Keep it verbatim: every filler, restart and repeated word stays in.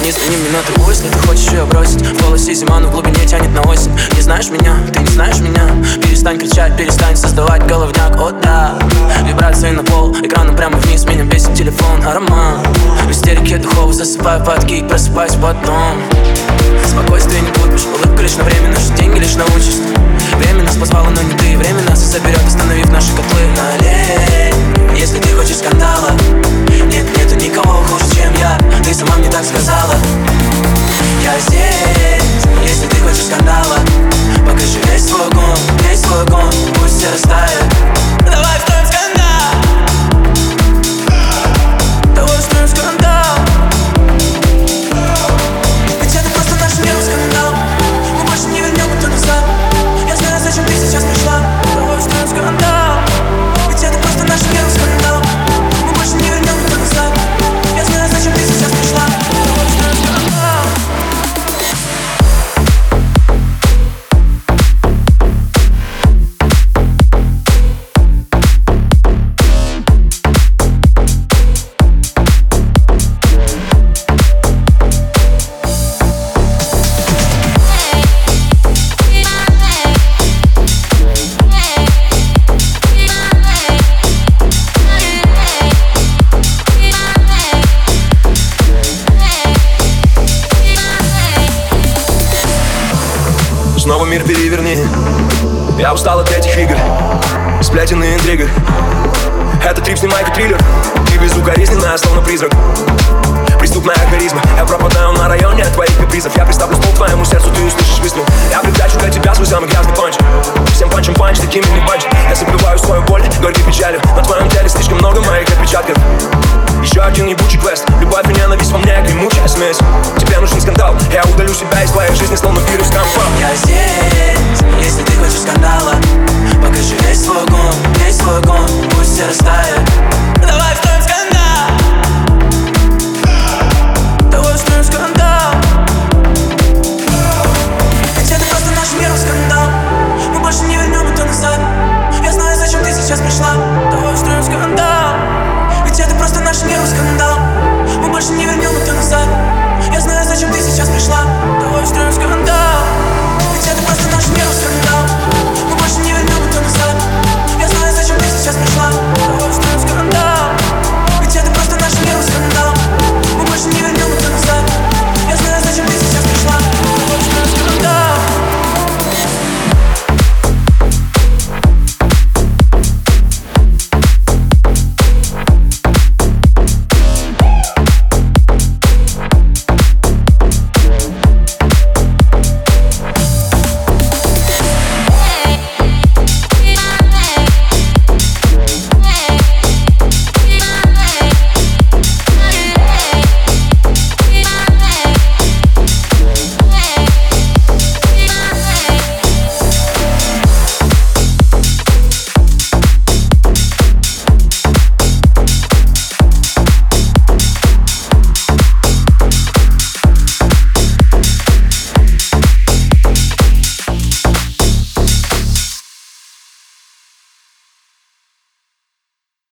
не звони мне на трубу, если ты хочешь ее бросить. В голосе зима, но в глубине тянет на осень. Не знаешь меня, ты не знаешь меня. Перестань кричать, перестань создавать головняк, о да. Вибрации на пол, экраном прямо вниз. Меня бесит телефон, аромат. В истерике духов засыпаю под кик, просыпаюсь потом. Спокойствие не купишь, улыбка лишь на время, наши деньги лишь научишь. Время нас позвало, но не ты. Время нас и соберет, остановив наши котлы. Налей, если ты хочешь скандала. Нет, нету никого хуже, чем я. Ты сама мне так сказала. Я здесь, если ты хочешь скандала. Покажи весь свой огонь, весь свой огонь, пусть все растает. Давай устроим скандал. Давай устроим скандал. Ведь это просто наш мир скандал. Мы больше не вернем это назад. Я знаю, зачем ты сейчас пришла. Давай устроим скандал. Ведь это просто наш мир скандал. Мы больше не вернем это назад. Я знаю, зачем ты сейчас пришла. Давай устроим скандал. Снова мир переверни. Я устал от этих игр, сплетен и интрига. Этот трип снимай как триллер. Ты безукоризненная, словно призрак. Преступная харизма. Я пропадаю на районе от твоих капризов. Я приставлю стол к твоему сердцу, ты услышишь выстрел. Я притащу для тебя свой самый грязный панч. Всем панчем панч, такими не панч. Я забиваю свою боль, горькой печалью. На твоем теле слишком много моих отпечатков. Еще один ебучий квест. Любовь и ненависть во мне, гремучая смесь. Тебе нужен скандал. Я удалю себя из твоей жизни, словно вирус компа. Я здесь, если ты хочешь скандала.